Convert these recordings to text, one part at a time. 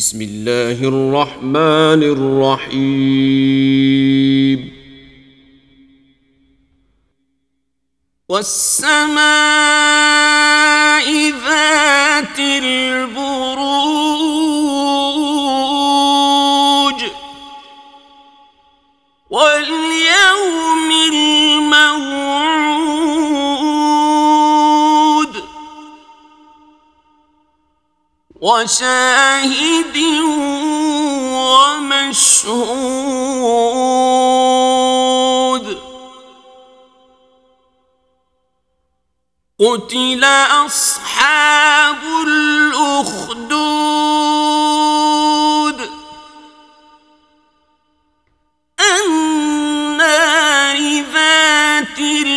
بسم الله الرحمن الرحيم والسماء ذات البروج واليوم الموعود وشاهد ومشهود قتل أصحاب الأخدود النار ذات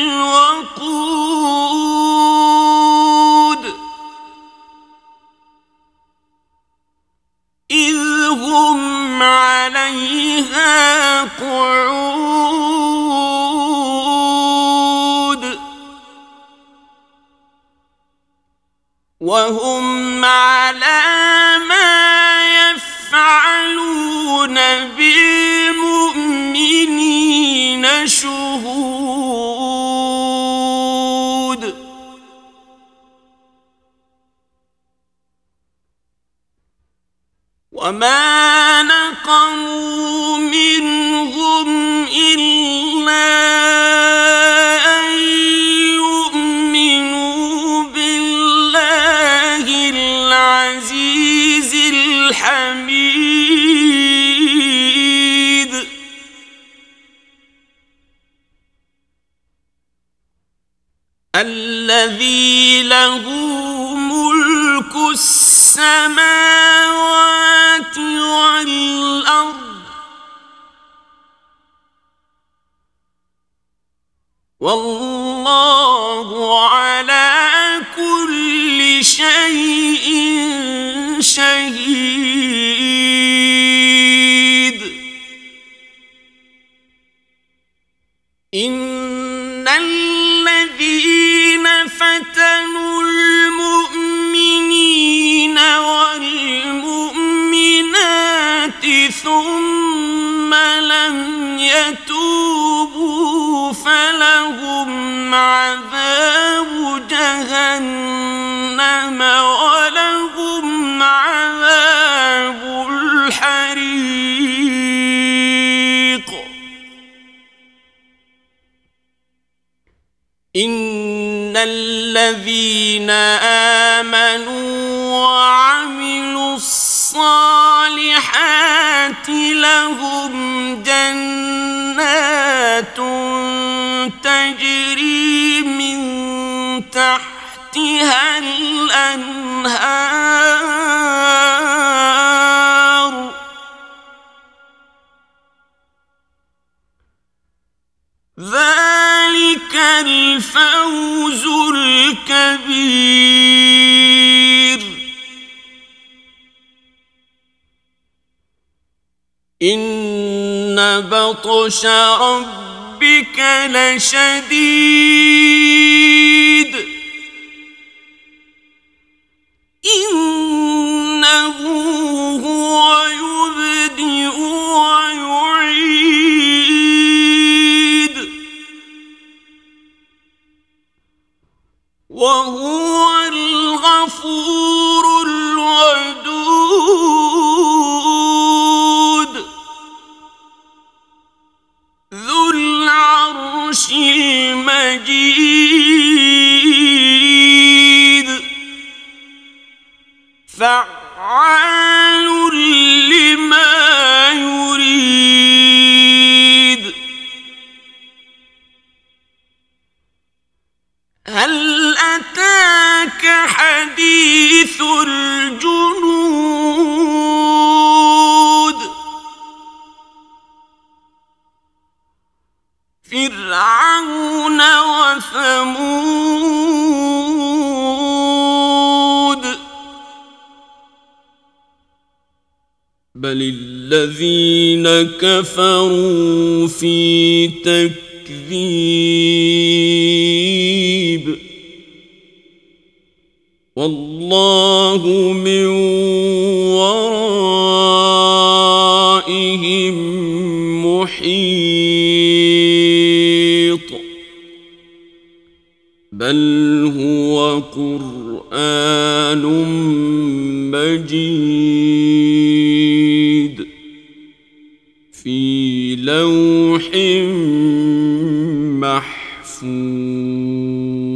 الوقود إذ هم عليها قعود وهم على ما يفعلون بالمؤمنين شهود وما نقموا منهم إلا أن يؤمنوا بالله العزيز الحميد الذي له ملك السماوات والأرض والله على كل شيء شهيد إن الذين فتنوا المؤمنين والمؤمنات ثم لم يتوبوا فلهم عذاب جهنم ولهم عذاب الحريق إن الذين آمنوا وعملوا الصالحات لهم جنات تجري من تحتها الأنهار ذلك الفوز الكبير إن بطش ربك لشديد إنه هو يبدئ ويعيد وهو الغفور الودود ذو العرش المجيد فعال لما يريد هل أتاك حديث الجنود فرعون وثمود بل الذين كفروا في تكذيب والله والله من ورائهم محيط بل هو قرآن مجيد في لوح محفوظ.